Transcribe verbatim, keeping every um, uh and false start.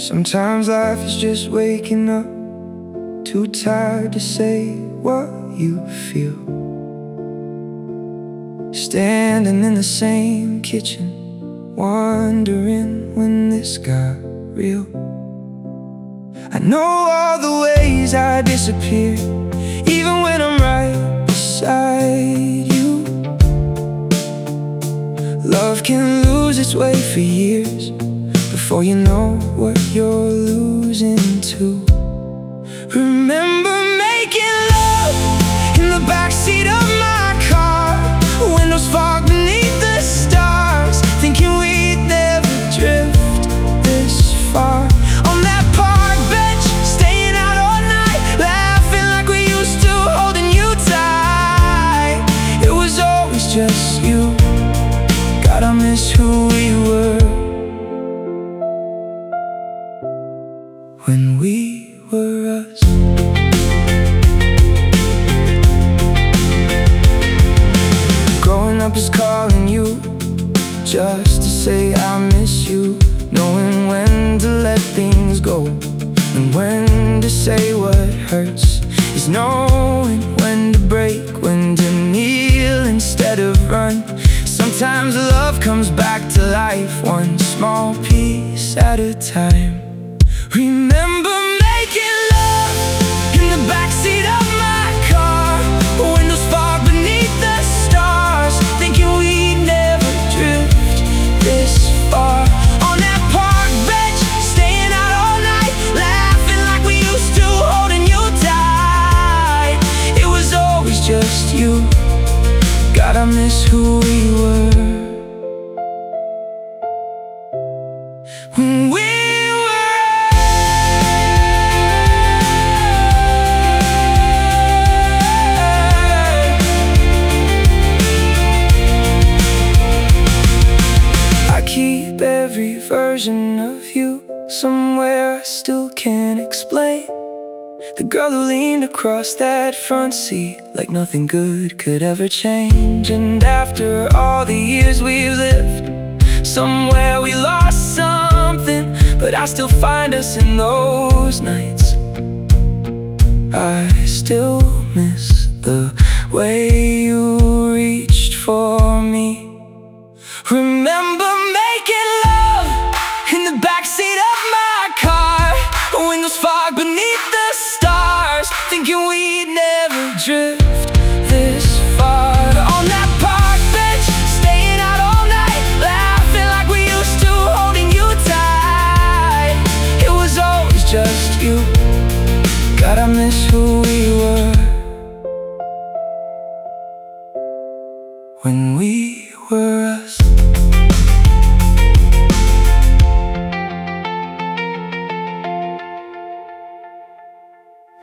Sometimes life is just waking up, too tired to say what you feel. Standing in the same kitchen, wondering when this got real. I know all the ways I disappear, even when I'm right beside you. Love can lose its way for years before you know what you're losing to. Remember making love in the backseat of my car, windows fog beneath the stars, thinking we'd never drift this far. On that park bench, staying out all night, laughing like we used to, holding you tight. It was always just you. God, I miss who we were when we were us. Growing up is calling you just to say I miss you, knowing when to let things go and when to say what hurts is knowing when to break, when to kneel instead of run. Sometimes love comes back to life, one small piece at a time. Remember making love in the backseat of my car, windows fog beneath the stars, thinking we'd never drift this far. On that park bench, staying out all night, laughing like we used to, holding you tight. It was always just you. God, I miss who we were when we keep every version of you somewhere I still can't explain. The girl who leaned across that front seat like nothing good could ever change. And after all the years we've lived, somewhere we lost something, but I still find us in those nights. I still miss the way you reached for me. Remember making love in the backseat of my car, windows fog beneath the stars, thinking we'd never drift this far. On that park bench, staying out all night, laughing like we used to, holding you tight. It was always just you. God, I miss who